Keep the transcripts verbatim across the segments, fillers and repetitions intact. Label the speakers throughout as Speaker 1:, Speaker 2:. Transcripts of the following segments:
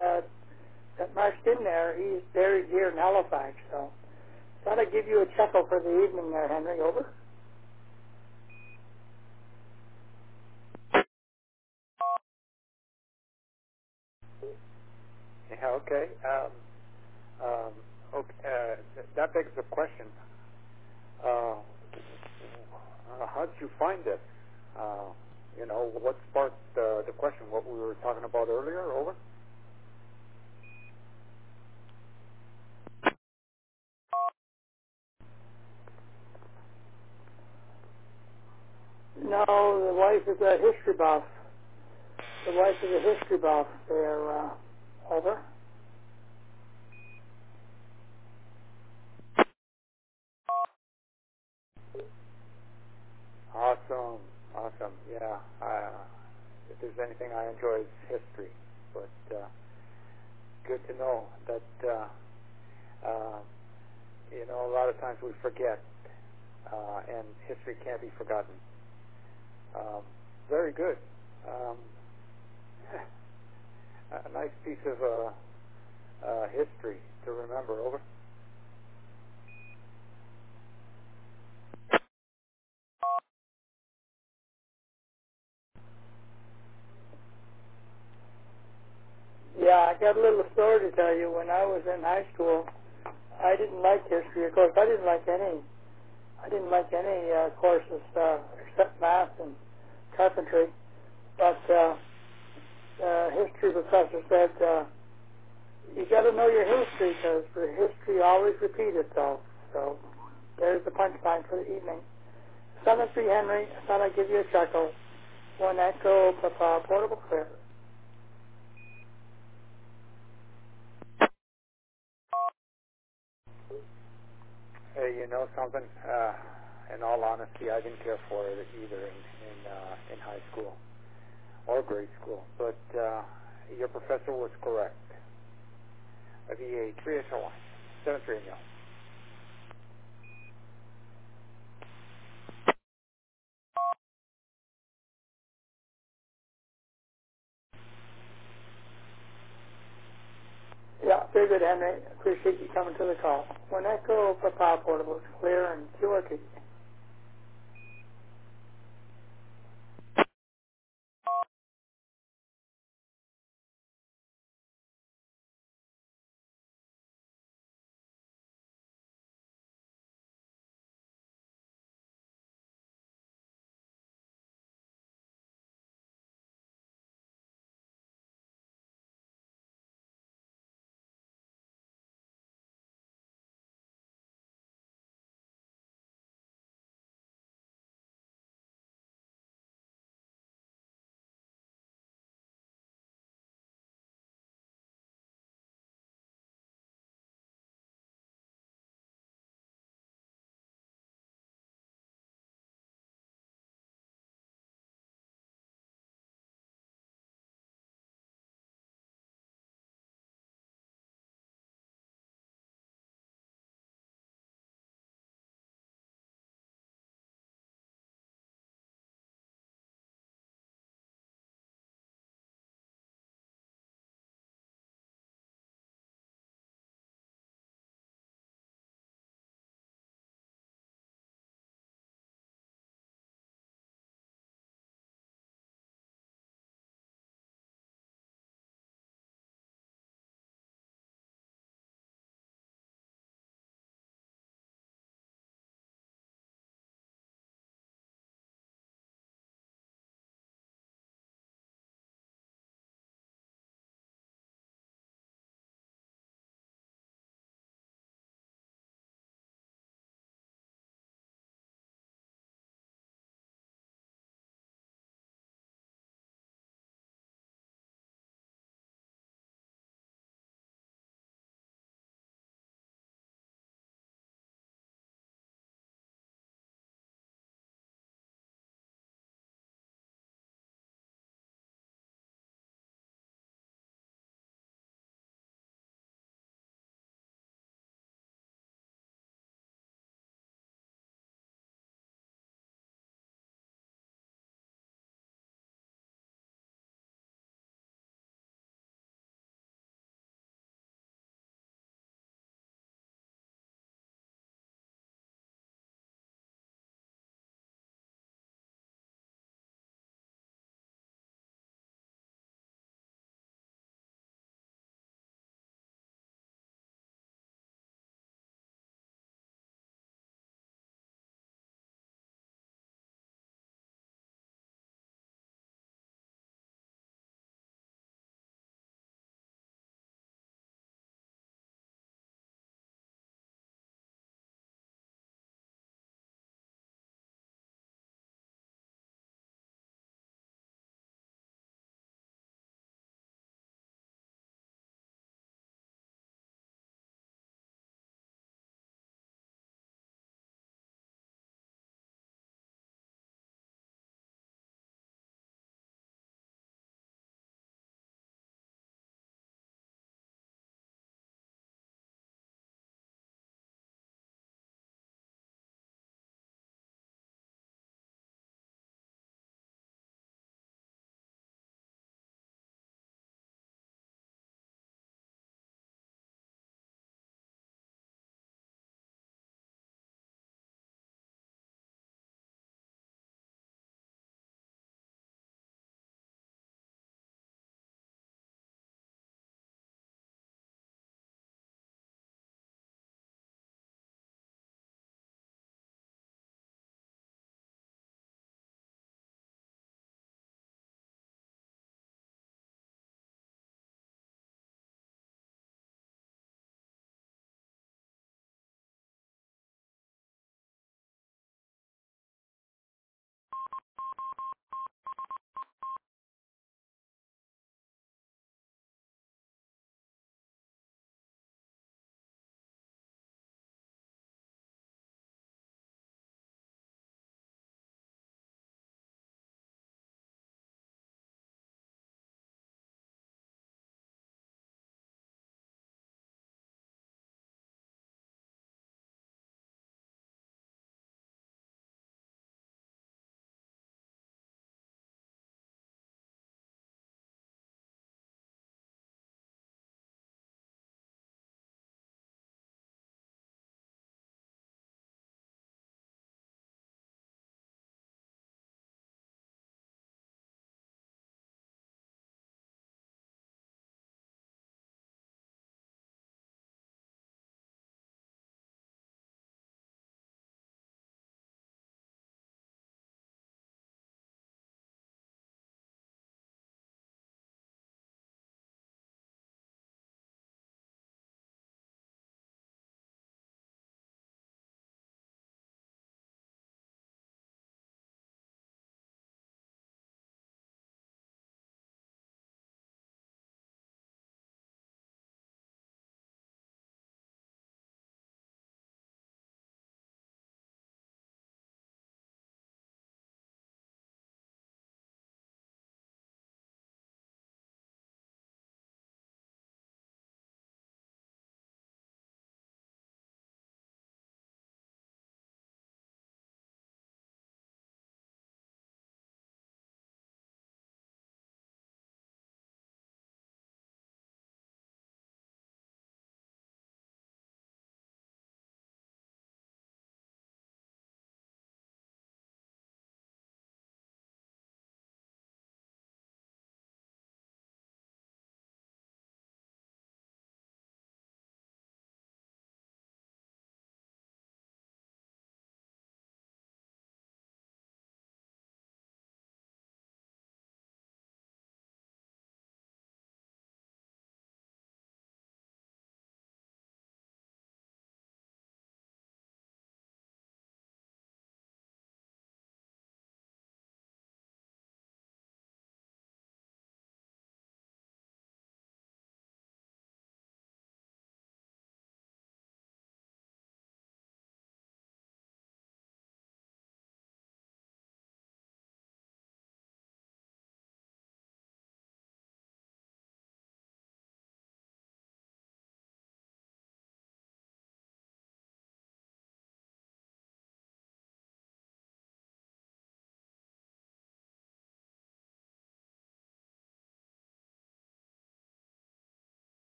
Speaker 1: uh, that marched in there, he's buried here in Halifax. So thought I'd give you a chuckle for the evening there, Henry. Over.
Speaker 2: Yeah, okay. Um, um, okay. Uh, th- that begs the question. Uh, uh, how did you find this? Uh, you know, what sparked uh, the question? What we were talking about earlier? Over.
Speaker 1: No, the wife is a history buff. The wife is a history buff. There, uh, over.
Speaker 2: Awesome. Awesome. Yeah. Uh, if there's anything I enjoy, it's history. But uh, good to know that. Uh, uh, you know, a lot of times we forget, uh, and history can't be forgotten. Um, very good. Um, a nice piece of uh, uh, history to remember. Over.
Speaker 1: Yeah, I got a little story to tell you. When I was in high school, I didn't like history. Of course, I didn't like any. I didn't like any uh, courses uh, except math and carpentry. But uh, the history professor said, uh, you got to know your history because history always repeats itself. So there's the punchline for the evening. Seven three Henry. I thought I'd give you a chuckle. One echo, Papa, portable clear.
Speaker 2: Hey, you know something? Uh, in all honesty, I didn't care for it either in in, uh, in high school or grade school. But uh, your professor was correct. A V A three H L one seven three no.
Speaker 1: Yeah, very good, Henry. Appreciate you coming to the call. One echo, Papa, portable clear and Q R T.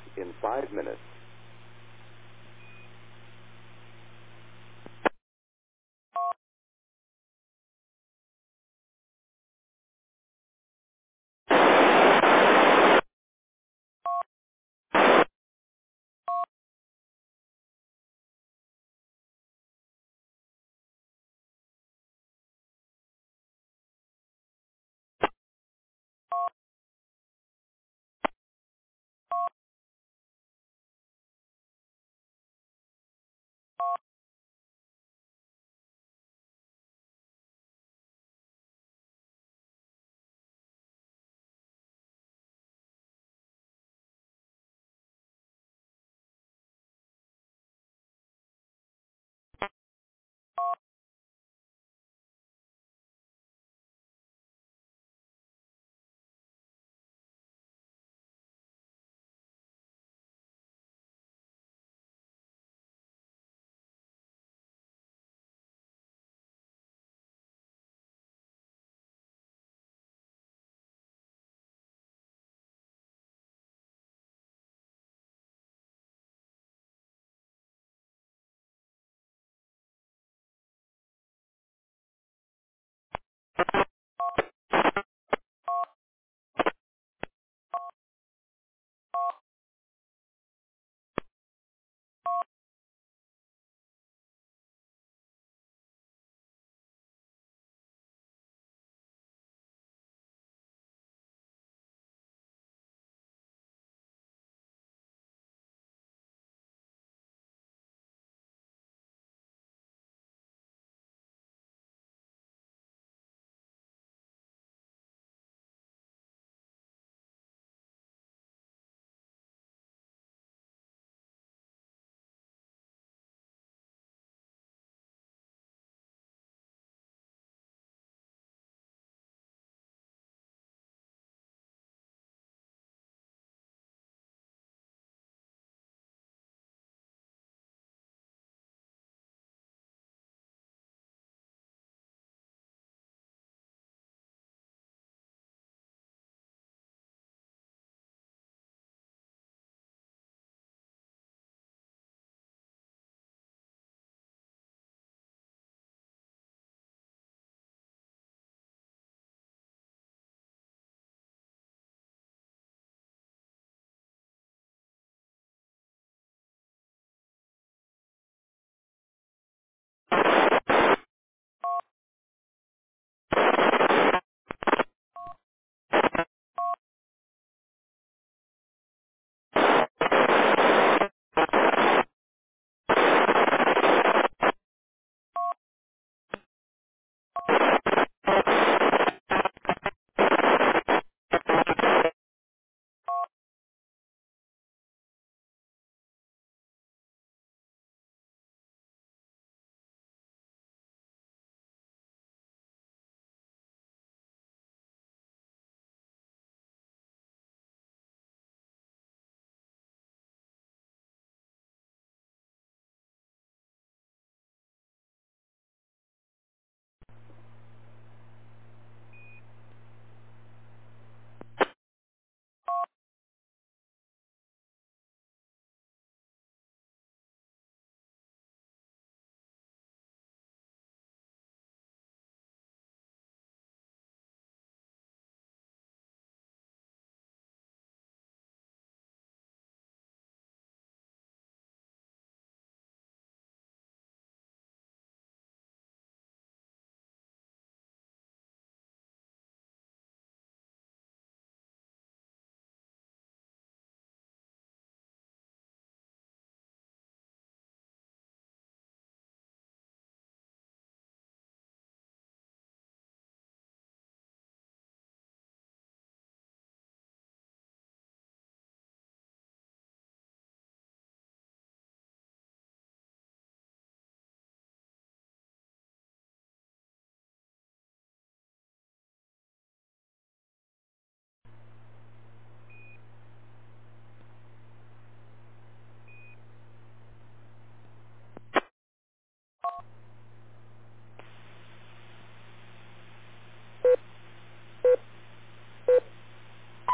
Speaker 3: in five minutes